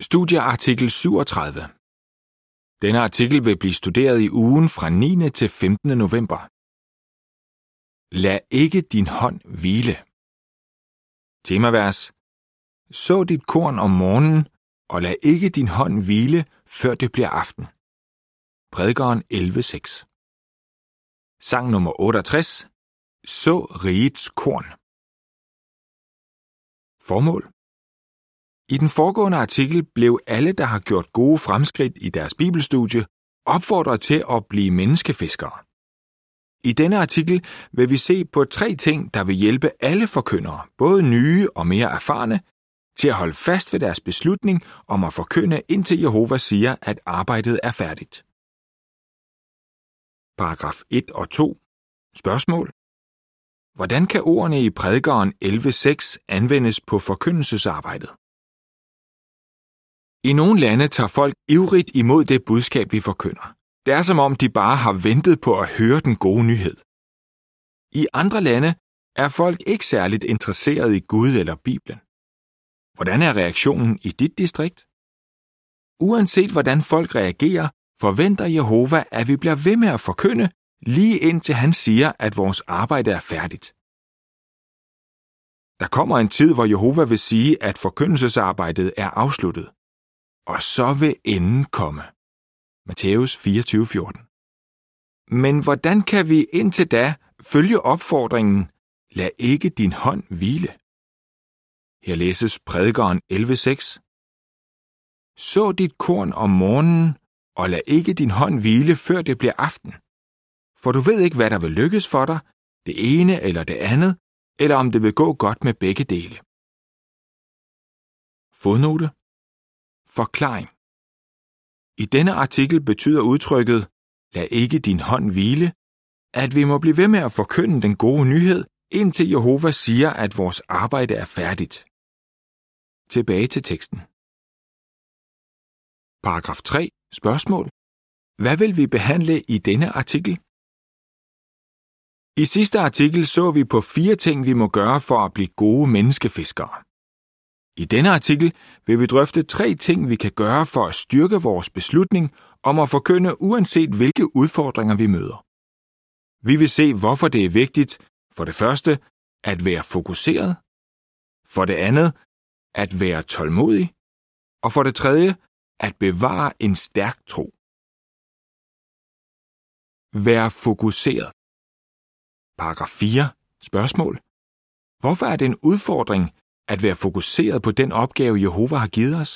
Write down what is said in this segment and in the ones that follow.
Studieartikel 37. Denne artikel vil blive studeret i ugen fra 9. til 15. november. Lad ikke din hånd hvile. Temavers. Så dit korn om morgenen, og lad ikke din hånd hvile, før det bliver aften. Prædikeren 11:6. Sang nummer 68. Så rigets korn. Formål. I den foregående artikel blev alle, der har gjort gode fremskridt i deres bibelstudie, opfordret til at blive menneskefiskere. I denne artikel vil vi se på 3 ting, der vil hjælpe alle forkyndere, både nye og mere erfarne, til at holde fast ved deres beslutning om at forkynde, indtil Jehova siger, at arbejdet er færdigt. Paragraf 1 og 2. Spørgsmål. Hvordan kan ordene i prædikeren 11:6 anvendes på forkyndelsesarbejdet? I nogle lande tager folk ivrigt imod det budskab, vi forkynder. Det er som om, de bare har ventet på at høre den gode nyhed. I andre lande er folk ikke særligt interesseret i Gud eller Bibelen. Hvordan er reaktionen i dit distrikt? Uanset hvordan folk reagerer, forventer Jehova, at vi bliver ved med at forkynde, lige indtil han siger, at vores arbejde er færdigt. Der kommer en tid, hvor Jehova vil sige, at forkyndelsesarbejdet er afsluttet. Og så vil enden komme. Matthæus 24:14. Men hvordan kan vi indtil da følge opfordringen, lad ikke din hånd hvile? Her læses prædikeren 11:6. Så dit korn om morgenen, og lad ikke din hånd hvile, før det bliver aften. For du ved ikke, hvad der vil lykkes for dig, det ene eller det andet, eller om det vil gå godt med begge dele. Fodnote. Forklaring. I denne artikel betyder udtrykket, lad ikke din hånd hvile, at vi må blive ved med at forkynde den gode nyhed, indtil Jehova siger, at vores arbejde er færdigt. Tilbage til teksten. Paragraf 3. Spørgsmål. Hvad vil vi behandle i denne artikel? I sidste artikel så vi på 4 ting, vi må gøre for at blive gode menneskefiskere. I denne artikel vil vi drøfte 3 ting, vi kan gøre for at styrke vores beslutning om at forkynde, uanset hvilke udfordringer vi møder. Vi vil se, hvorfor det er vigtigt, for det første, at være fokuseret, for det andet, at være tålmodig, og for det tredje, at bevare en stærk tro. Vær fokuseret. Paragraf 4. Spørgsmål. Hvorfor er det en udfordring at være fokuseret på den opgave, Jehova har givet os?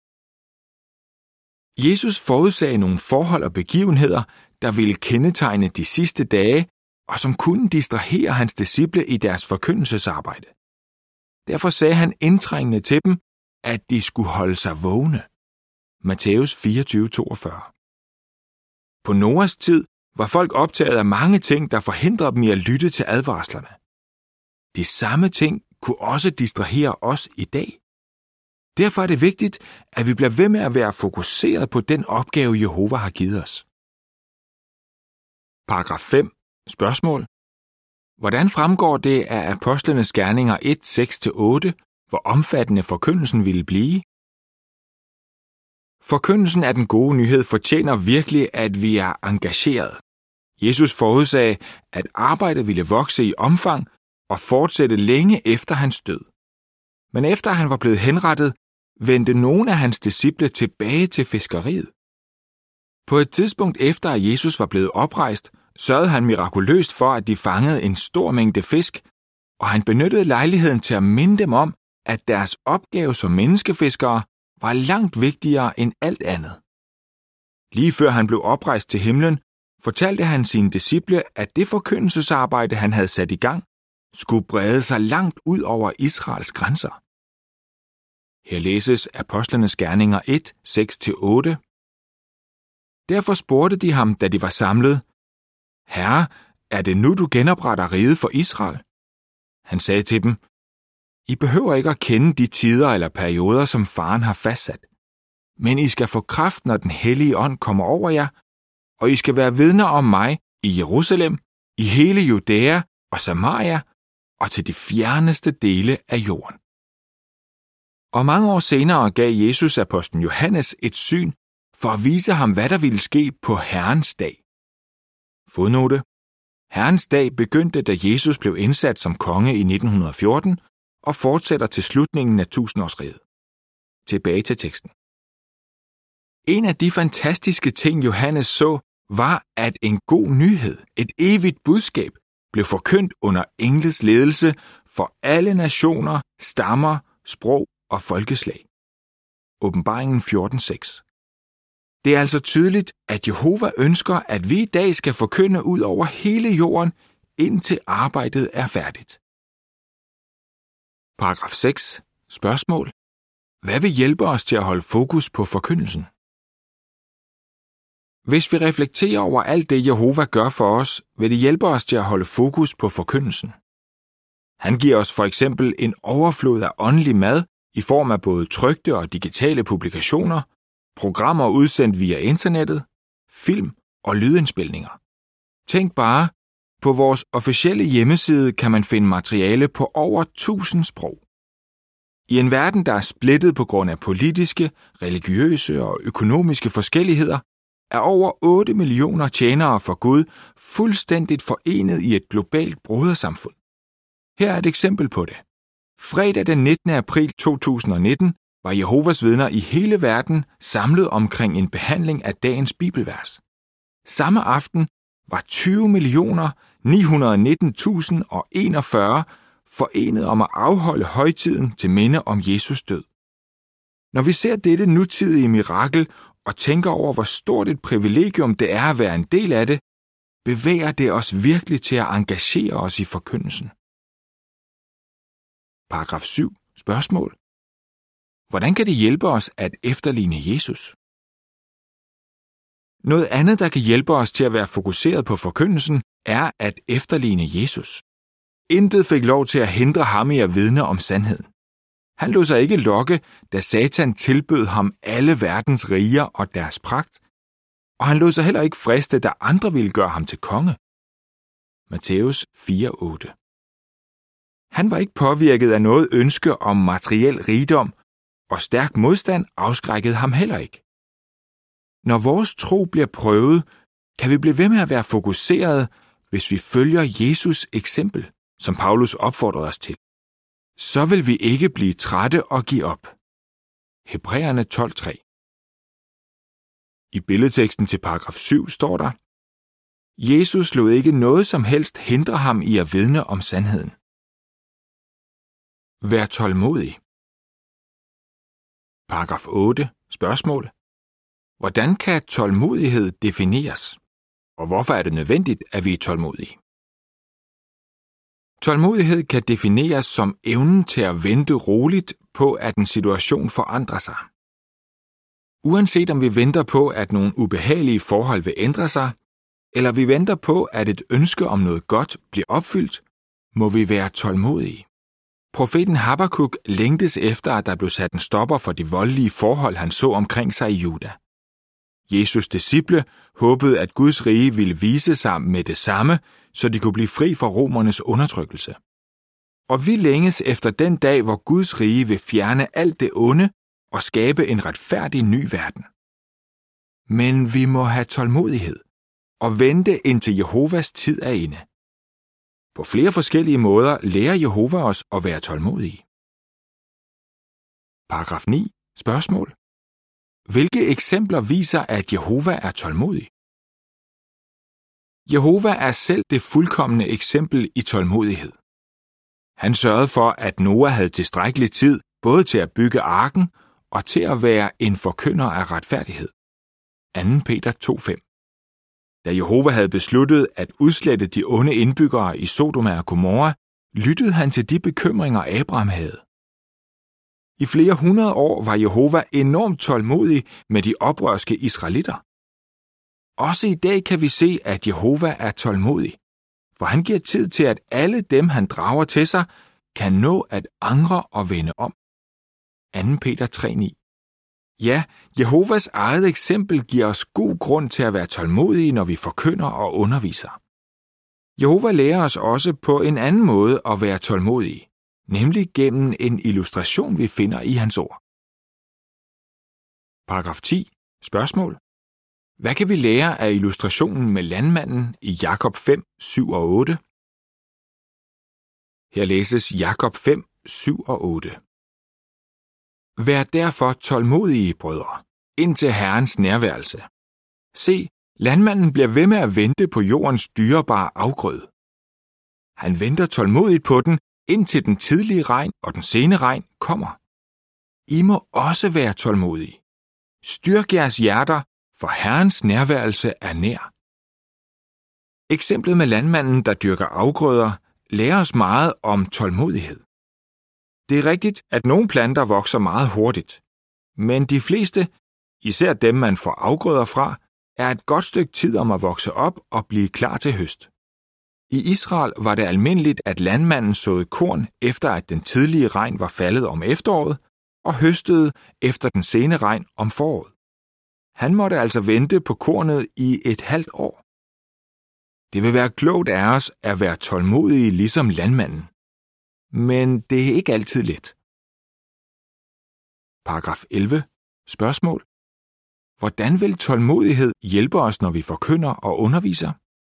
Jesus forudsagde nogle forhold og begivenheder, der ville kendetegne de sidste dage, og som kunne distrahere hans disciple i deres forkyndelsesarbejde. Derfor sagde han indtrængende til dem, at de skulle holde sig vågne. Matthæus 24:42. På Noas tid var folk optaget af mange ting, der forhindrede dem i at lytte til advarslerne. De samme ting kunne også distrahere os i dag. Derfor er det vigtigt, at vi bliver ved med at være fokuseret på den opgave, Jehova har givet os. Paragraf 5. Spørgsmål. Hvordan fremgår det af Apostlenes Gerninger 1:6-8, hvor omfattende forkyndelsen ville blive? Forkyndelsen af den gode nyhed fortjener virkelig, at vi er engageret. Jesus forudsagde, at arbejdet ville vokse i omfang og fortsætte længe efter hans død. Men efter han var blevet henrettet, vendte nogle af hans disciple tilbage til fiskeriet. På et tidspunkt efter, at Jesus var blevet oprejst, sørgede han mirakuløst for, at de fangede en stor mængde fisk, og han benyttede lejligheden til at minde dem om, at deres opgave som menneskefiskere var langt vigtigere end alt andet. Lige før han blev oprejst til himlen, fortalte han sine disciple, at det forkyndelsesarbejde, han havde sat i gang, skulle brede sig langt ud over Israels grænser. Her læses Apostlenes Gerninger 1:6-8. Derfor spurgte de ham, da de var samlet, Herre, er det nu, du genopretter riget for Israel? Han sagde til dem, I behøver ikke at kende de tider eller perioder, som faren har fastsat. Men I skal få kraft, når den hellige ånd kommer over jer, og I skal være vidner om mig i Jerusalem, i hele Judæa og Samaria og til de fjerneste dele af jorden. Og mange år senere gav Jesus apostlen Johannes et syn for at vise ham, hvad der ville ske på Herrens dag. Fodnote: Herrens dag begyndte, da Jesus blev indsat som konge i 1914 og fortsætter til slutningen af tusindårsriget. Tilbage til teksten. En af de fantastiske ting, Johannes så, var, at en god nyhed, et evigt budskab, blev forkyndt under englets ledelse for alle nationer, stammer, sprog og folkeslag. Åbenbaringen 14:6. Det er altså tydeligt, at Jehova ønsker, at vi i dag skal forkynde ud over hele jorden, indtil arbejdet er færdigt. Paragraf 6. Spørgsmål. Hvad vil hjælpe os til at holde fokus på forkyndelsen? Hvis vi reflekterer over alt det, Jehova gør for os, vil det hjælpe os til at holde fokus på forkyndelsen. Han giver os for eksempel en overflod af åndelig mad i form af både trykte og digitale publikationer, programmer udsendt via internettet, film og lydindspilninger. Tænk bare, på vores officielle hjemmeside kan man finde materiale på over 1000 sprog. I en verden, der er splittet på grund af politiske, religiøse og økonomiske forskelligheder, er over 8 millioner tjenere for Gud fuldstændigt forenet i et globalt brodersamfund. Her er et eksempel på det. Fredag den 19. april 2019 var Jehovas vidner i hele verden samlet omkring en behandling af dagens bibelvers. Samme aften var 20.919.041 forenet om at afholde højtiden til minde om Jesus død. Når vi ser dette nutidige mirakel og tænker over, hvor stort et privilegium det er at være en del af det, bevæger det os virkelig til at engagere os i forkyndelsen. Paragraf 7. Spørgsmål. Hvordan kan det hjælpe os at efterligne Jesus? Noget andet, der kan hjælpe os til at være fokuseret på forkyndelsen, er at efterligne Jesus. Intet fik lov til at hindre ham i at vidne om sandheden. Han lod sig ikke lokke, da Satan tilbød ham alle verdens riger og deres pragt, og han lod sig heller ikke friste, da andre ville gøre ham til konge. Matthæus 4:8. Han var ikke påvirket af noget ønske om materiel rigdom, og stærk modstand afskrækkede ham heller ikke. Når vores tro bliver prøvet, kan vi blive ved med at være fokuseret, hvis vi følger Jesus' eksempel, som Paulus opfordrede os til. Så vil vi ikke blive trætte og give op. Hebræerne 12:3. I billedteksten til paragraf 7 står der: Jesus lod ikke noget som helst hindre ham i at vidne om sandheden. Vær tålmodig. Paragraf 8. Spørgsmål. Hvordan kan tålmodighed defineres? Og hvorfor er det nødvendigt, at vi er tålmodige? Tålmodighed kan defineres som evnen til at vente roligt på, at en situation forandrer sig. Uanset om vi venter på, at nogle ubehagelige forhold vil ændre sig, eller vi venter på, at et ønske om noget godt bliver opfyldt, må vi være tålmodige. Profeten Habakuk længtes efter, at der blev sat en stopper for de voldelige forhold, han så omkring sig i Juda. Jesus' disciple håbede, at Guds rige ville vise sig med det samme, så de kunne blive fri fra romernes undertrykkelse. Og vi længes efter den dag, hvor Guds rige vil fjerne alt det onde og skabe en retfærdig ny verden. Men vi må have tålmodighed og vente indtil Jehovas tid er inde. På flere forskellige måder lærer Jehova os at være tålmodige. Paragraf 9. Spørgsmål. Hvilke eksempler viser, at Jehova er tålmodig? Jehova er selv det fuldkomne eksempel i tålmodighed. Han sørgede for, at Noah havde tilstrækkelig tid både til at bygge arken og til at være en forkynder af retfærdighed. 2. Peter 2:5. Da Jehova havde besluttet at udslette de onde indbyggere i Sodoma og Gomorra, lyttede han til de bekymringer, Abraham havde. I flere hundrede år var Jehova enormt tålmodig med de oprørske israelitter. Også i dag kan vi se, at Jehova er tålmodig, for han giver tid til, at alle dem, han drager til sig, kan nå at angre og vende om. 2. Peter 3:9. Ja, Jehovas eget eksempel giver os god grund til at være tålmodige, når vi forkynder og underviser. Jehova lærer os også på en anden måde at være tålmodige, nemlig gennem en illustration, vi finder i hans ord. Paragraf 10. Spørgsmål. Hvad kan vi lære af illustrationen med landmanden i Jakob 5, 7 og 8? Her læses Jakob 5, 7 og 8. Vær derfor tålmodige, brødre, indtil Herrens nærværelse. Se, landmanden bliver ved med at vente på jordens dyrebare afgrød. Han venter tålmodigt på den, indtil den tidlige regn og den sene regn kommer. I må også være tålmodige. Styrk jeres hjerter, for Herrens nærværelse er nær. Eksemplet med landmanden, der dyrker afgrøder, lærer os meget om tålmodighed. Det er rigtigt, at nogle planter vokser meget hurtigt, men de fleste, især dem man får afgrøder fra, er et godt stykke tid om at vokse op og blive klar til høst. I Israel var det almindeligt, at landmanden såede korn efter at den tidlige regn var faldet om efteråret, og høstede efter den sene regn om foråret. Han måtte altså vente på kornet i et halvt år. Det vil være klogt af os at være tålmodige ligesom landmanden. Men det er ikke altid let. Paragraf 11. Spørgsmål. Hvordan vil tålmodighed hjælpe os, når vi forkynder og underviser?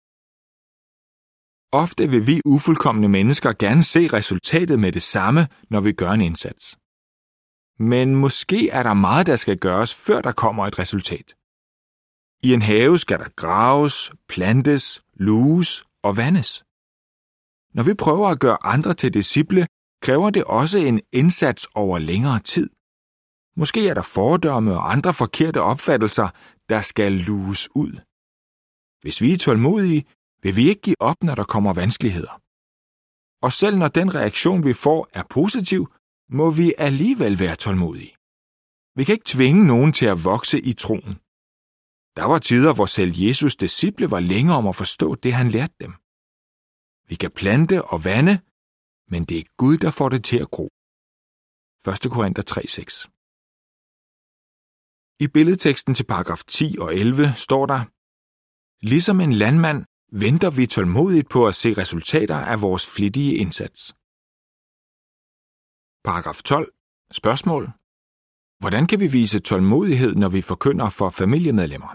Ofte vil vi ufuldkomne mennesker gerne se resultatet med det samme, når vi gør en indsats. Men måske er der meget, der skal gøres, før der kommer et resultat. I en have skal der graves, plantes, luges og vandes. Når vi prøver at gøre andre til disciple, kræver det også en indsats over længere tid. Måske er der fordomme og andre forkerte opfattelser, der skal luges ud. Hvis vi er tålmodige, vil vi ikke give op, når der kommer vanskeligheder. Og selv når den reaktion, vi får, er positiv, må vi alligevel være tålmodige. Vi kan ikke tvinge nogen til at vokse i troen. Der var tider, hvor selv Jesus' disciple var længe om at forstå det, han lærte dem. Vi kan plante og vande, men det er Gud, der får det til at gro. 1. Korinther 3:6. I billedteksten til paragraf 10 og 11 står der: Ligesom en landmand venter vi tålmodigt på at se resultater af vores flittige indsats. Paragraf 12. Spørgsmål. Hvordan kan vi vise tålmodighed, når vi forkynder for familiemedlemmer?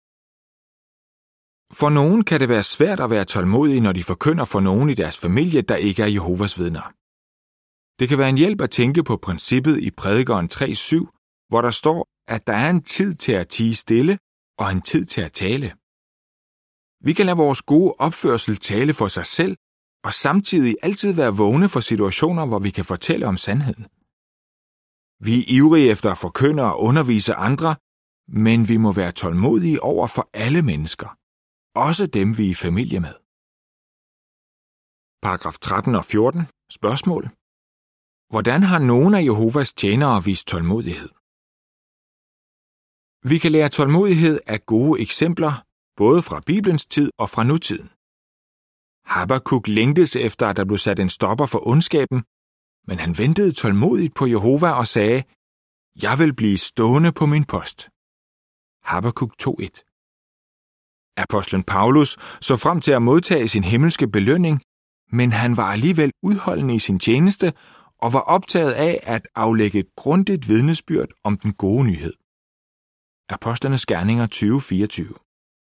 For nogen kan det være svært at være tålmodig, når de forkynder for nogen i deres familie, der ikke er Jehovas vidner. Det kan være en hjælp at tænke på princippet i Prædikeren 3:7, hvor der står, at der er en tid til at tie stille og en tid til at tale. Vi kan lade vores gode opførsel tale for sig selv, og samtidig altid være vågne for situationer, hvor vi kan fortælle om sandheden. Vi er ivrige efter at forkynde og undervise andre, men vi må være tålmodige over for alle mennesker, også dem vi er i familie med. Paragraf 13 og 14. Spørgsmål. Hvordan har nogle af Jehovas tjenere vist tålmodighed? Vi kan lære tålmodighed af gode eksempler, både fra Bibelens tid og fra nutiden. Habakuk længtes efter, at der blev sat en stopper for ondskaben, men han ventede tålmodigt på Jehova og sagde, Jeg vil blive stående på min post. Habakuk 2:1. Apostlen Paulus så frem til at modtage sin himmelske belønning, men han var alligevel udholdende i sin tjeneste og var optaget af at aflægge grundigt vidnesbyrd om den gode nyhed. Apostlenes Gerninger 20:24.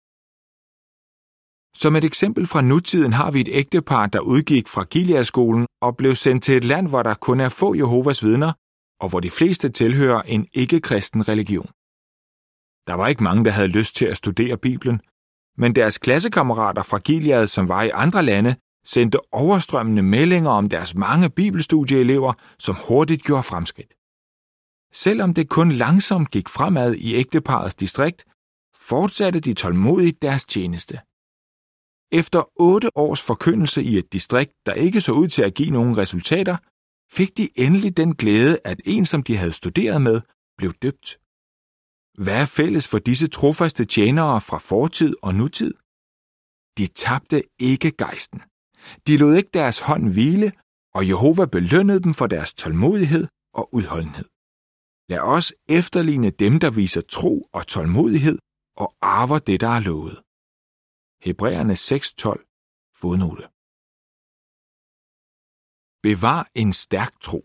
Som et eksempel fra nutiden har vi et ægtepar, der udgik fra Gileadskolen og blev sendt til et land, hvor der kun er få Jehovas vidner, og hvor de fleste tilhører en ikke-kristen religion. Der var ikke mange, der havde lyst til at studere Bibelen, men deres klassekammerater fra Gilead, som var i andre lande, sendte overstrømmende meldinger om deres mange bibelstudieelever, som hurtigt gjorde fremskridt. Selvom det kun langsomt gik fremad i ægteparrets distrikt, fortsatte de tålmodigt deres tjeneste. Efter 8 års forkyndelse i et distrikt, der ikke så ud til at give nogen resultater, fik de endelig den glæde, at en, som de havde studeret med, blev døbt. Hvad er fælles for disse trofaste tjenere fra fortid og nutid? De tabte ikke gejsten. De lod ikke deres hånd hvile, og Jehova belønnede dem for deres tålmodighed og udholdenhed. Lad os efterligne dem, der viser tro og tålmodighed og arver det, der er lovet. Hebræerne 6:12, fodnote. Bevar en stærk tro.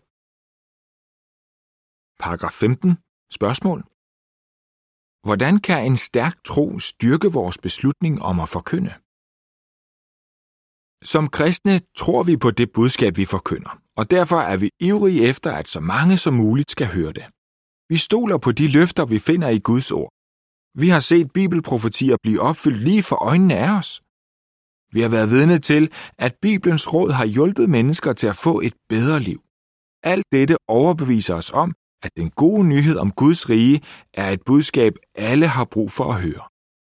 Paragraf 15. Spørgsmål. Hvordan kan en stærk tro styrke vores beslutning om at forkynde? Som kristne tror vi på det budskab, vi forkynder, og derfor er vi ivrige efter, at så mange som muligt skal høre det. Vi stoler på de løfter, vi finder i Guds ord. Vi har set bibelprofetier blive opfyldt lige for øjnene af os. Vi har været vidne til, at Bibelens råd har hjulpet mennesker til at få et bedre liv. Alt dette overbeviser os om, at den gode nyhed om Guds rige er et budskab, alle har brug for at høre.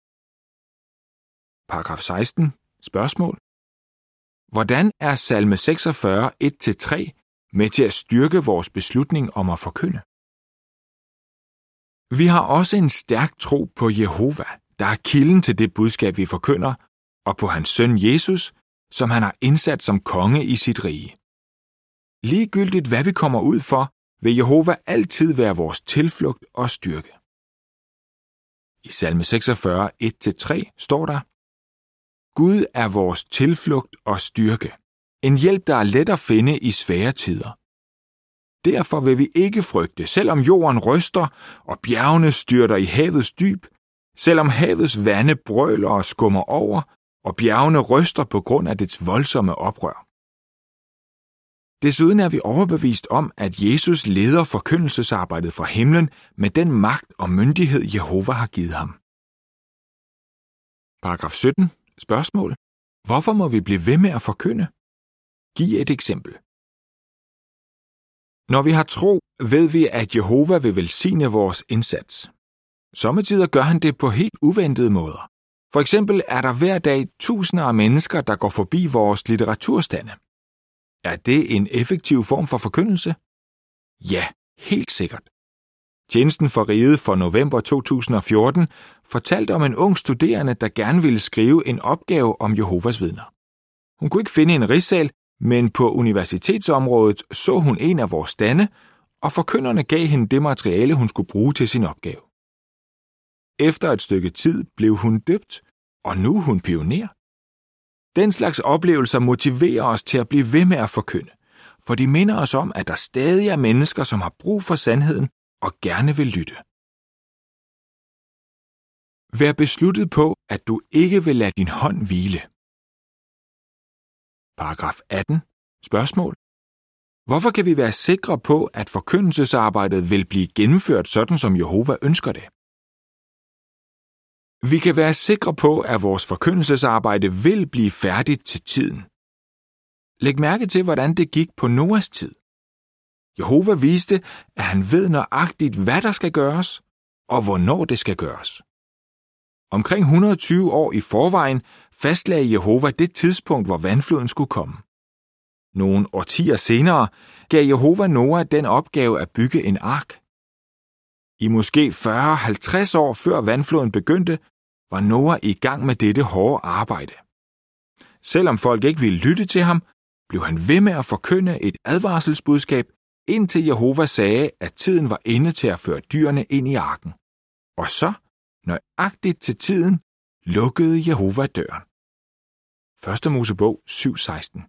Paragraf 16. Spørgsmål. Hvordan er salme 46, 1-3 med til at styrke vores beslutning om at forkynde? Vi har også en stærk tro på Jehova, der er kilden til det budskab, vi forkynder, og på hans søn Jesus, som han har indsat som konge i sit rige. Ligegyldigt hvad vi kommer ud for, vil Jehova altid være vores tilflugt og styrke. I salme 46, 1-3 står der: Gud er vores tilflugt og styrke, en hjælp, der er let at finde i svære tider. Derfor vil vi ikke frygte, selvom jorden ryster og bjergene styrter i havets dyb, selvom havets vande brøler og skummer over, og bjergene ryster på grund af dets voldsomme oprør. Desuden er vi overbevist om, at Jesus leder forkyndelsesarbejdet fra himlen med den magt og myndighed, Jehova har givet ham. Paragraf 17. Spørgsmål. Hvorfor må vi blive ved med at forkynde? Giv et eksempel. Når vi har tro, ved vi, at Jehova vil velsigne vores indsats. Sommetider gør han det på helt uventede måder. For eksempel er der hver dag tusinder af mennesker, der går forbi vores litteraturstande. Er det en effektiv form for forkyndelse? Ja, helt sikkert. Tjenesten for Riget for november 2014 fortalte om en ung studerende, der gerne ville skrive en opgave om Jehovas vidner. Hun kunne ikke finde en rigsal, men på universitetsområdet så hun en af vores stande, og forkynderne gav hende det materiale, hun skulle bruge til sin opgave. Efter et stykke tid blev hun døbt, og nu er hun pioner. Den slags oplevelser motiverer os til at blive ved med at forkynde, for de minder os om, at der stadig er mennesker, som har brug for sandheden og gerne vil lytte. Vær besluttet på, at du ikke vil lade din hånd hvile. Paragraf 18. Spørgsmål. Hvorfor kan vi være sikre på, at forkyndelsesarbejdet vil blive gennemført sådan, som Jehova ønsker det? Vi kan være sikre på, at vores forkyndelsesarbejde vil blive færdigt til tiden. Læg mærke til, hvordan det gik på Noas tid. Jehova viste, at han ved nøjagtigt, hvad der skal gøres, og hvornår det skal gøres. Omkring 120 år i forvejen fastlagde Jehova det tidspunkt, hvor vandfloden skulle komme. Nogle årtier senere gav Jehova Noah den opgave at bygge en ark. I måske 40-50 år før vandfloden begyndte, var Noah i gang med dette hårde arbejde. Selvom folk ikke ville lytte til ham, blev han ved med at forkynde et advarselsbudskab, indtil Jehova sagde, at tiden var inde til at føre dyrene ind i arken. Og så, nøjagtigt til tiden, lukkede Jehova døren. 1. Mosebog 7:16.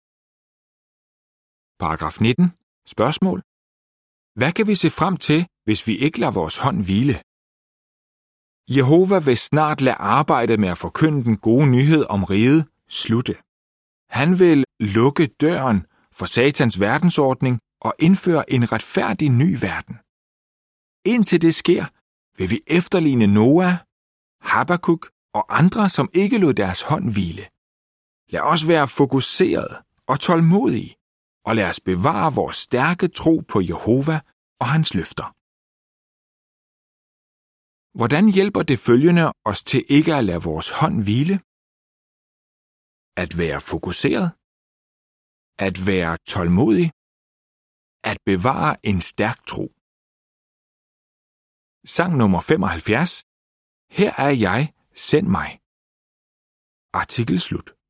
Paragraf 19. Spørgsmål. Hvad kan vi se frem til, hvis vi ikke lader vores hånd hvile? Jehova vil snart lade arbejdet med at forkynde den gode nyhed om riget slutte. Han vil lukke døren for Satans verdensordning og indføre en retfærdig ny verden. Indtil det sker, vil vi efterligne Noah, Habakuk og andre, som ikke lod deres hånd hvile. Lad os være fokuseret og tålmodige, og lad os bevare vores stærke tro på Jehova og hans løfter. Hvordan hjælper det følgende os til ikke at lade vores hånd hvile? At være fokuseret, at være tålmodig, at bevare en stærk tro. Sang nummer 75. Her er jeg, send mig. Artikel slut.